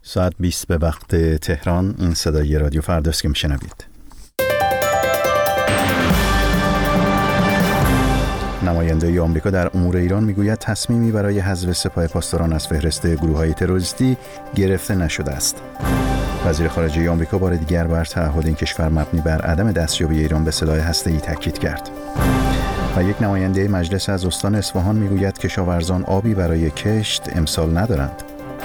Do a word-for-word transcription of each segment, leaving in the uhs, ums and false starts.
ساعت بیست به وقت تهران. این صدای رادیو فرداست که میشنوید. نماینده آمریکا در امور ایران میگوید تصمیمی برای حذف سپاه پاسداران از فهرست گروه‌های تروریستی گرفته نشده است. وزیر خارجه آمریکا بار دیگر بر تعهد این کشور مبنی بر عدم دستیابی ایران به سلاح هسته‌ای تاکید کرد. و یک نماینده مجلس از استان اصفهان میگوید کشاورزان آبی برای کشت امسال ندارند.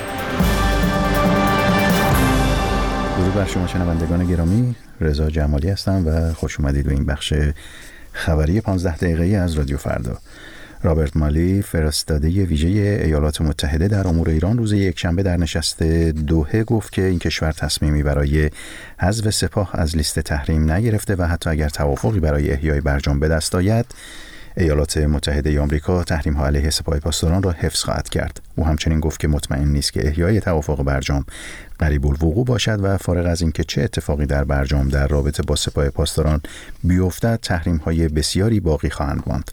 درود بر شما شنوندگان گرامی، رضا جمالی هستم و خوش اومدید به این بخش خبری پانزده دقیقه‌ای از رادیو فردا. رابرت مالی، فرستاده ویژه ایالات متحده در امور ایران، روز یکشنبه در نشست دوحه گفت که این کشور تصمیمی برای حذف سپاه از لیست تحریم نگرفته و حتی اگر توافقی برای احیای برجام به دست آید، ایالات متحده آمریکا تحریم‌ها علیه سپاه پاسداران را حفظ خواهد کرد. او همچنین گفت که مطمئن نیست که احیای توافق برجام قریب الوقوع باشد و فارغ از اینکه چه اتفاقی در برجام در رابطه با سپاه پاسداران بیفتد، تحریم‌های بسیاری باقی خواهند ماند.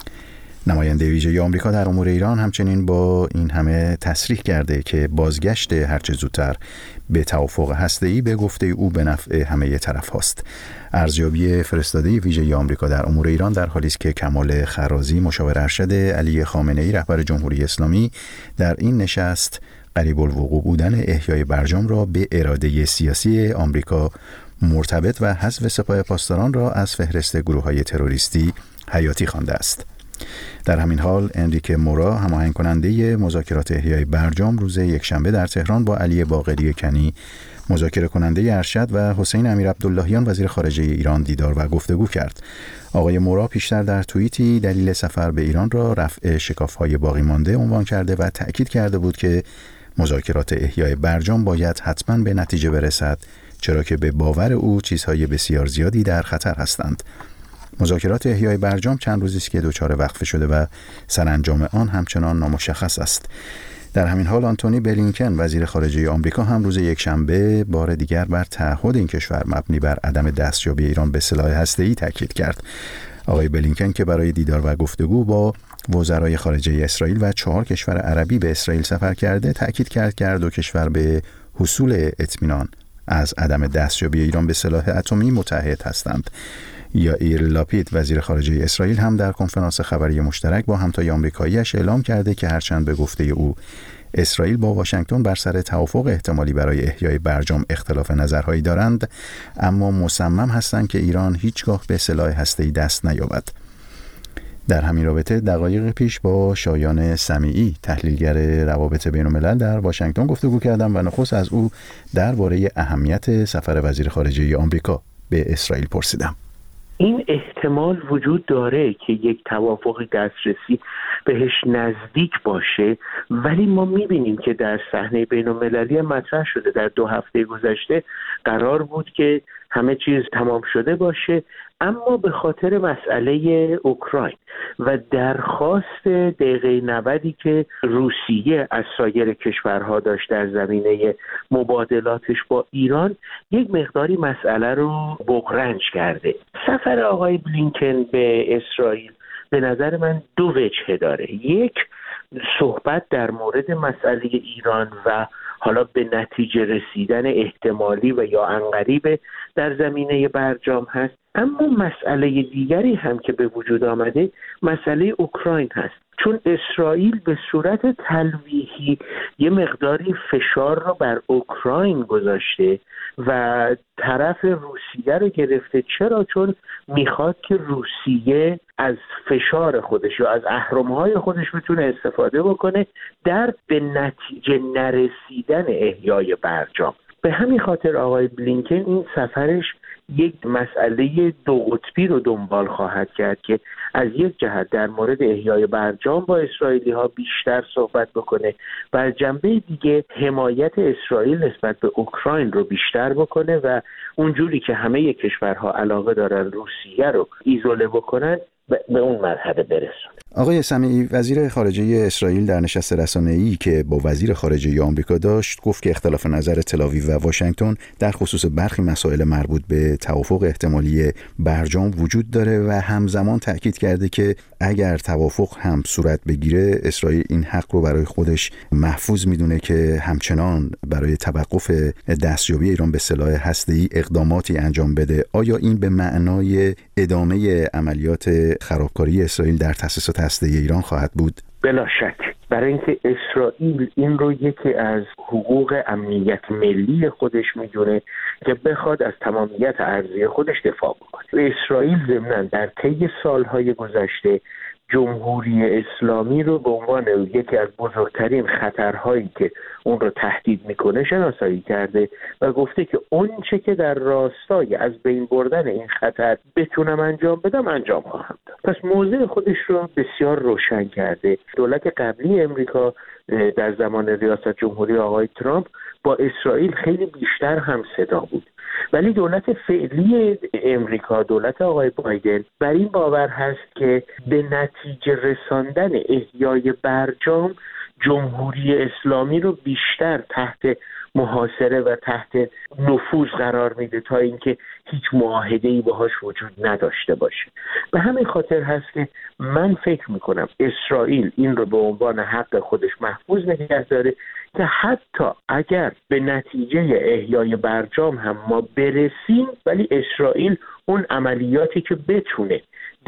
نماینده ویژه آمریکا در امور ایران همچنین با این همه تصریح کرده که بازگشت هرچه زودتر به توافق هسته‌ای به گفته او به نفع همه طرف هاست. ارزیابی فرستاده ویژه آمریکا در امور ایران در حالی است که کمال خرازی، مشاور ارشد علی خامنه‌ای رهبر جمهوری اسلامی، در این نشست قریب الوقوع بودن احیای برجام را به اراده سیاسی آمریکا مرتبط و حذف سپاه پاسداران را از فهرست گروه‌های تروریستی حیاتی خوانده است. در همین حال انریکه مورا، هماهنگ کننده مذاکرات احیای برجام، روز یکشنبه در تهران با علی باقری کنی، مذاکره کننده ارشد، و حسین امیرعبداللهیان، وزیر خارجه ایران، دیدار و گفتگو کرد. آقای مورا پیشتر در توییتی دلیل سفر به ایران را رفع شکاف‌های باقی مانده عنوان کرده و تأکید کرده بود که مذاکرات احیای برجام باید حتماً به نتیجه برسد، چرا که به باور او چیزهای بسیار زیادی در خطر هستند. مذاکرات احیای برجام چند روزی است که دچار وقفه شده و سرانجام آن همچنان نامشخص است. در همین حال آنتونی بلینکن، وزیر خارجه آمریکا، هم روز یکشنبه بار دیگر بر تعهد این کشور مبنی بر عدم دستیابی ایران به سلاح هسته‌ای تاکید کرد. آقای بلینکن که برای دیدار و گفتگو با وزرای خارجه اسرائیل و چهار کشور عربی به اسرائیل سفر کرده، تاکید کرد که دو کشور به حصول اطمینان از عدم دستیابی ایران به سلاح اتمی متحد هستند. یائیر لاپید، وزیر خارجه اسرائیل، هم در کنفرانس خبری مشترک با همتای آمریکایی‌اش اعلام کرده که هرچند به گفته او اسرائیل با واشنگتن بر سر توافق احتمالی برای احیای برجام اختلاف نظرهایی دارند، اما مصمم هستند که ایران هیچگاه به سلاح هسته‌ای دست نیابد. در همین رابطه دقایق پیش با شایان سمیعی، تحلیلگر روابط بین‌الملل، در واشنگتن گفتگو کردم و نخست از او درباره اهمیت سفر وزیر خارجه آمریکا به اسرائیل پرسیدم. این احتمال وجود داره که یک توافقی دسترسی بهش نزدیک باشه، ولی ما میبینیم که در صحنه بین‌المللی مطرح شده. در دو هفته گذشته قرار بود که همه چیز تمام شده باشه، اما به خاطر مسئله اوکراین و درخواست دقیقه نودی که روسیه از سایر کشورها داشت در زمینه مبادلاتش با ایران، یک مقداری مسئله رو بغرنج کرده. سفر آقای بلینکن به اسرائیل به نظر من دو وجه داره. یک، صحبت در مورد مسئله ایران و حالا به نتیجه رسیدن احتمالی و یا عنقریب در زمینه برجام هست، اما مسئله دیگری هم که به وجود آمده مسئله اوکراین هست، چون اسرائیل به صورت تلویحی یه مقداری فشار را بر اوکراین گذاشته و طرف روسیه رو گرفته. چرا؟ چون میخواد که روسیه از فشار خودش یا از اهرم‌های خودش بتونه استفاده بکنه در به نتیجه نرسیدن احیای برجام. به همین خاطر آقای بلینکن این سفرش یک مسئله دو قطبی رو دنبال خواهد کرد که از یک جهت در مورد احیای برجام با اسرائیلی ها بیشتر صحبت بکنه و از جنبه دیگه حمایت اسرائیل نسبت به اوکراین رو بیشتر بکنه و اونجوری که همه کشورها علاقه دارن روسیه رو ایزوله بکنن به اون مرحله برسون. آقای سمیعی، وزیر خارجه اسرائیل در نشست رسانه‌ای که با وزیر خارجه آمریکا داشت گفت که اختلاف نظر تل‌آویو و واشنگتن در خصوص برخی مسائل مربوط به توافق احتمالی برجام وجود داره و همزمان تأکید کرده که اگر توافق هم صورت بگیره اسرائیل این حق رو برای خودش محفوظ میدونه که همچنان برای توقف دستیابی ایران به سلاح هسته‌ای اقداماتی انجام بده. آیا این به معنای ادامه عملیات خرابکاری اسرائیل در تاسیسات هسته‌ای ایران خواهد بود؟ بلا شک، برای اینکه اسرائیل این رو یکی از حقوق امنیت ملی خودش میدونه که بخواد از تمامیت ارضی خودش دفاع بکنه. اسرائیل ضمناً در طی سالهای گذشته جمهوری اسلامی رو به عنوان یکی از بزرگترین خطرهایی که اون رو تهدید میکنه شناسایی کرده و گفته که اون چه که در راستای از بین بردن این خطر بتونم انجام بدم انجام خواهم داد. پس موضع خودش رو بسیار روشن کرده. دولت قبلی امریکا در زمان ریاست جمهوری آقای ترامپ با اسرائیل خیلی بیشتر هم صدا بود، ولی دولت فعلی امریکا، دولت آقای بایدن، بر این باور هست که به نتیجه رساندن احیای برجام جمهوری اسلامی رو بیشتر تحت محاصره و تحت نفوذ قرار میده تا اینکه هیچ معاهده‌ای باهاش وجود نداشته باشه. به همین خاطر هست که من فکر میکنم اسرائیل این رو به عنوان حق خودش محفوظ نگه داره که حتی اگر به نتیجه احیای برجام هم ما برسیم، ولی اسرائیل اون عملیاتی که بتونه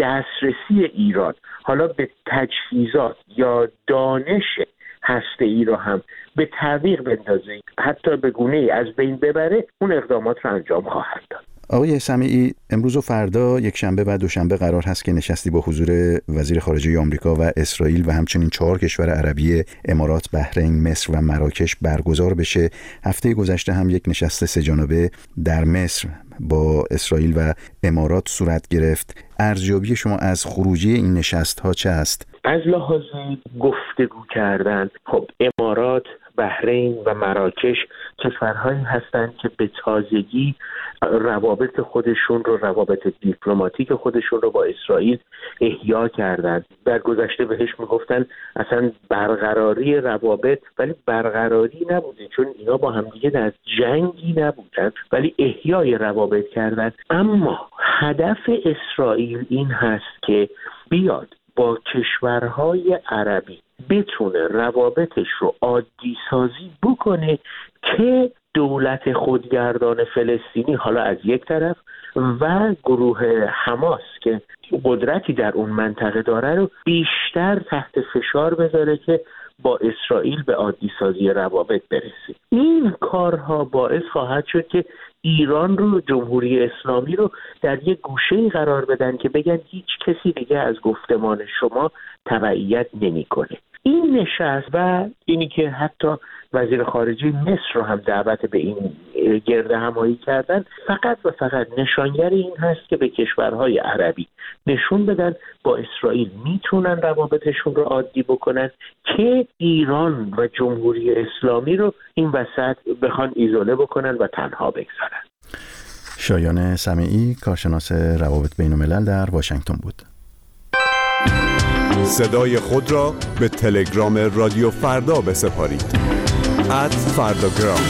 دسترسی ایران حالا به تجهیزات یا دانش هسته‌ای رو هم به تعویق بندازه، حتی به گونه‌ای از بین ببره، اون اقدامات رو انجام خواهد داد. آقای سمیعی، امروز و فردا یک شنبه و دوشنبه قرار هست که نشستی با حضور وزیر خارجه آمریکا و اسرائیل و همچنین چهار کشور عربی امارات، بحرین، مصر و مراکش برگزار بشه. هفته گذشته هم یک نشست سه‌جانبه در مصر با اسرائیل و امارات صورت گرفت. ارزیابی شما از خروجی این نشست ها چه است؟ از لحاظ گفتگو کردن، خب امارات، بحرین و مراکش کشورهایی هستند که به تازگی روابط خودشون رو، روابط دیپلماتیک خودشون رو با اسرائیل احیا کردند. در گذشته بهش میگفتن اصلا برقراری روابط، ولی برقراری نبوده چون اینا با هم دیگه در جنگی نبودن، ولی احیای روابط کردن. اما هدف اسرائیل این هست که بیاد با کشورهای عربی بتونه روابطش رو عادی سازی بکنه که دولت خودگردان فلسطینی حالا از یک طرف و گروه حماس که قدرتی در اون منطقه داره رو بیشتر تحت فشار بذاره که با اسرائیل به عادی سازی روابط برسه. این کارها باعث خواهد شد که ایران رو، جمهوری اسلامی رو در یک گوشه‌ای قرار بدن که بگن هیچ کسی دیگه از گفتمان شما تبعیت نمی‌کنه. این نشست و اینی که حتی وزیر خارجه مصر رو هم دعوت به این گرد همایی کردن فقط و فقط نشانگر این هست که به کشورهای عربی نشون بدن با اسرائیل میتونن روابطشون رو عادی بکنن که ایران و جمهوری اسلامی رو این وسط بخوان ایزوله بکنن و تنها بگذارن. شایان سمیعی، کارشناس روابط بین الملل در واشنگتن بود. صدای خود را به تلگرام رادیو فردا بسپارید. ات فرداگرام.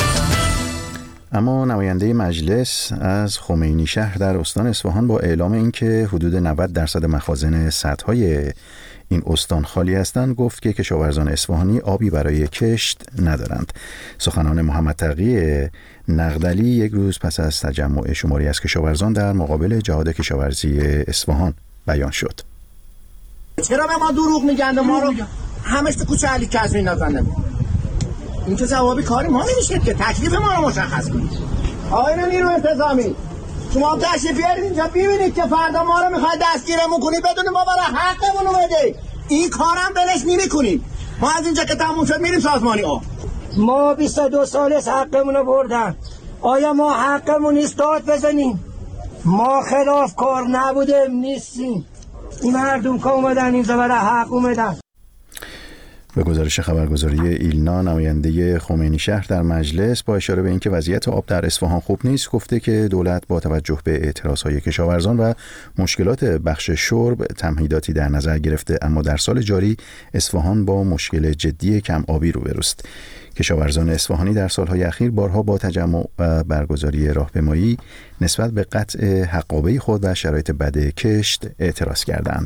اما نماینده مجلس از خمینی شهر در استان اصفهان با اعلام اینکه حدود نود درصد مخازن سدهای این استان خالی هستند گفت که کشاورزان اصفهانی آبی برای کشت ندارند. سخنان محمد تقی نقدلی یک روز پس از تجمع شماری از کشاورزان در مقابل جهاد کشاورزی اصفهان بیان شد. چرا به ما دروغ میگن؟ ما رو همش تو کوچه علی کظمی نزنن. این که جوابی کاری ما نمیشه که تکلیف ما رو مشخص کنید. آقای نیرو انتظامی، شما تشریف بیارید اینجا ببینید که فردا ما رو میخواید دستگیرمون کنید بدون ما برای حقمون رو بده. این کارم بلش نمی‌کنید. ما از اینجا که تموم شد میریم سازمانی ها. ما بیست و دو سال از حقمون رو بردن. آیا ما حقمون نیست داد بزنیم؟ ما خلاف کار نبودیم نیستیم. این مردم که اومدن اینجا برای حق اومدن. به گزارش خبرگزاری ایلنا، نماینده خمینی شهر در مجلس با اشاره به اینکه وضعیت آب در اصفهان خوب نیست گفته که دولت با توجه به اعتراضهای کشاورزان و مشکلات بخش شرب تمهیداتی در نظر گرفته، اما در سال جاری اصفهان با مشکل جدی کم آبی روبروست. کشاورزان اصفهانی در سالهای اخیر بارها با تجمع و برگزاری راهپیمایی نسبت به قطع حقابه خود و شرایط بد کشت اعتراض کردند.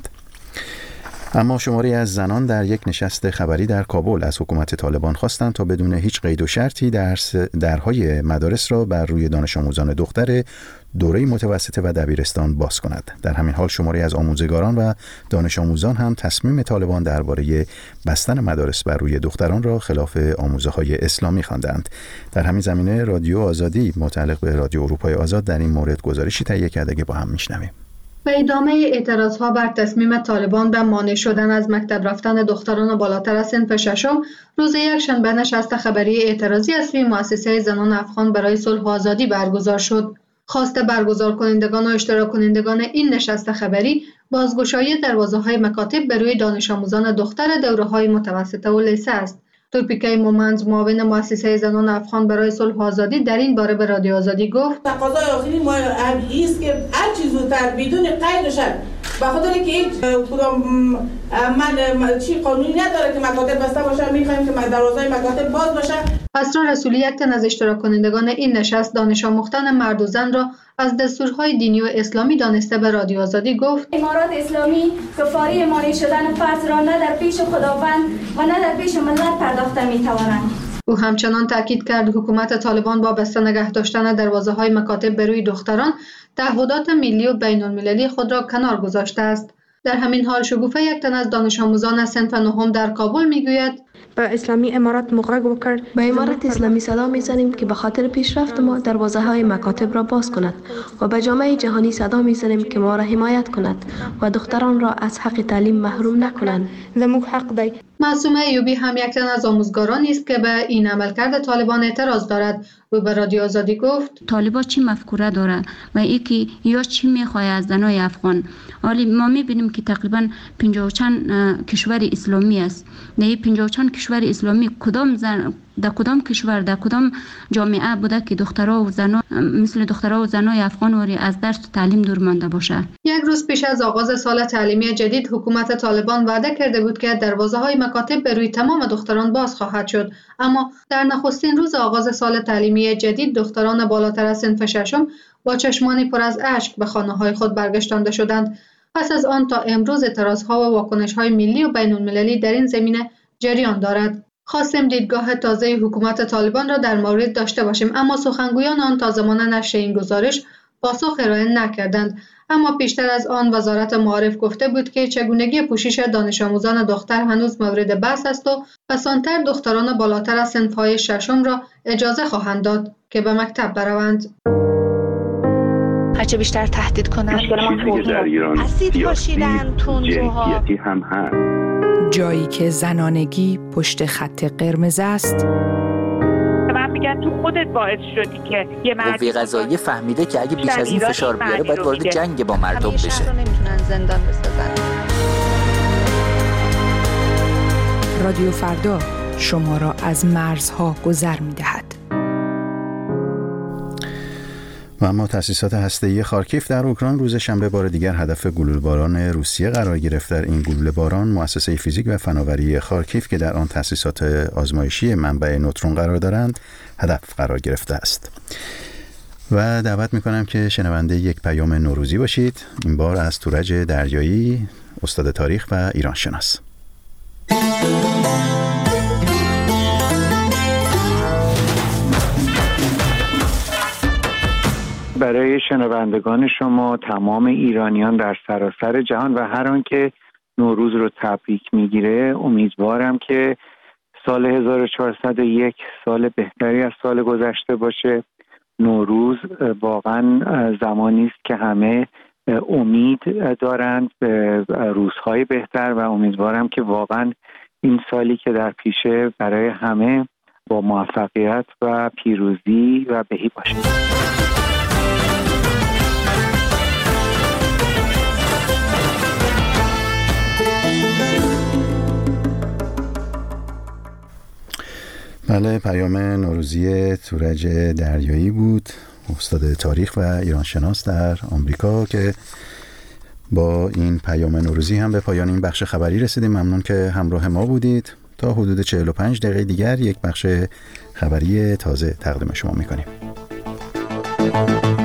اما شماری از زنان در یک نشست خبری در کابل از حکومت طالبان خواستند تا بدون هیچ قید و شرطی درس درهای مدارس را بر روی دانش آموزان دختر دوره متوسطه و دبیرستان باز کند. در همین حال شماری از آموزگاران و دانش آموزان هم تصمیم طالبان درباره بستن مدارس بر روی دختران را خلاف آموزه‌های اسلامی خواندند. در همین زمینه رادیو آزادی متعلق به رادیو اروپای آزاد در این مورد گزارشی تهیه کرده که با هم میشنویم. به ادامه اعتراضها بر تصمیم طالبان به مانع شدن از مکتب رفتن دختران بالاتر از صنف ششم، روز یکشنبه نشست خبری اعتراضی از سوی مؤسسه زنان افغان برای صلح و آزادی برگزار شد. خواست برگزار کنندگان و اشتراک کنندگان این نشست خبری بازگشایی دروازه‌های مکاتب به روی دانش آموزان دختر دوره‌های متوسطه و لیسه است. تورپیکای مومند، معاون مؤسسه زنان افغان برای صلح و آزادی، در این باره به رادیو آزادی گفت: تقاضای آخری ما است که هر چیز زودتر بدون قید شد، به خاطر که هیچ کدام من چی قانونی نداره که مکاتب بسته باشه، می‌خوایم که دروازه‌های مکاتب باز باشه. اسرار رسولی، یک تن از اشتراک کنندگان این نشست، دانش آموختن مرد و زن را از دستورهای دینی و اسلامی دانسته به رادیو آزادی گفت: امارات اسلامی کفاری مانع شدن فرض را نه در پیش خداوند و نه در پیش ملت پرداخته می‌توانند. او همچنان تاکید کرد حکومت طالبان با بسته نگه داشتن دروازه‌های مکاتب به روی دختران تعهدات ملی و بین‌المللی خود را کنار گذاشته است. در همین حال شگوفه، یک تن از دانش آموزان صنف نهم در کابل میگوید: به اسلامی امارات مغرق کرد. به امارات اسلامی صدا میزنیم که به خاطر پیشرفت ما دروازه های مکاتب را باز کند و به جامعه جهانی صدا میزنیم که ما را حمایت کند و دختران را از حق تعلیم محروم نکنند. زموږ حق دی. معصومه ایوبی هم یک تن از آموزگارانی است که به این عملکرد طالبان اعتراض دارد. او به رادیو آزادی گفت: طالبان چی مفکوره داره و یکی یا چی میخواد از زنای افغان؟ حالی ما میبینیم که تقریبا پنجاه و چند کشور اسلامی است. نه پنجاه و چند کشور اسلامی کدام زن در کدام کشور در کدام جامعه بوده که دخترها و زنا مثل دخترها و زنای افغان وری از درس و تعلیم دور مانده باشه؟ یک روز پیش از آغاز سال تعلیمی جدید، حکومت طالبان وعده کرده بود که دروازه‌های مکاتب به روی تمام دختران باز خواهد شد، اما در نخستین روز آغاز سال تعلیمی جدید دختران بالاتر از صنف ششم با چشمانی پر از اشک به خانه‌های خود برگشتانده شدند. پس از آن تا امروز اعتراض‌ها و واکنش‌های ملی و بین‌المللی در این زمینه جریان دارد. خواستیم دیدگاه تازه حکومت طالبان را در مورد داشته باشیم، اما سخنگویان آن تا زمان نشر این گزارش پاسخ ارائه نکردند. اما پیشتر از آن وزارت معارف گفته بود که چگونگی پوشش دانش آموزان دختر هنوز مورد بحث است و پسانتر دختران بالاتر از صنف‌های ششم را اجازه خواهند داد که به مکتب بروند. هرچه بیشتر تهدید کنند، در ایران اسید پاشیدن، تندروها هم هست. جایی که زنانگی پشت خط قرمز است. من میگن تو خودت باعث شدی که یه مرد قوه قضاییه فهمیده که اگه بیش از این فشار بیاره باید وارد جنگ با مردم بشه. همیشه رو نمیتونن زندان بسازن. رادیو فردا شما را از مرزها گذر میدهد. و اما تأسیسات هسته‌ای خارکیف در اوکراین روز شنبه بار دیگر هدف گلوله‌باران روسیه قرار گرفت. در این گلوله‌باران مؤسسه فیزیک و فناوری خارکیف که در آن تأسیسات آزمایشی منبع نوترون قرار دارند هدف قرار گرفته است. و دعوت می‌کنم که شنونده یک پیام نوروزی باشید. این بار از تورج دریایی، استاد تاریخ و ایران شناس. برای شنوندگان شما، تمام ایرانیان در سراسر جهان و هر آن که نوروز رو تبریک میگیره، امیدوارم که سال هزار و چهارصد و یک سال بهتری از سال گذشته باشه. نوروز واقعا زمانی است که همه امید دارند به روزهای بهتر و امیدوارم که واقعا این سالی که در پیشه برای همه با موفقیت و پیروزی و بهی باشه. بله، پیام نوروزی تورج دریایی بود، استاد تاریخ و ایرانشناس در آمریکا، که با این پیام نوروزی هم به پایان این بخش خبری رسیدیم. ممنون که همراه ما بودید. تا حدود چهل و پنج دقیقه دیگر یک بخش خبری تازه تقدیم شما میکنیم.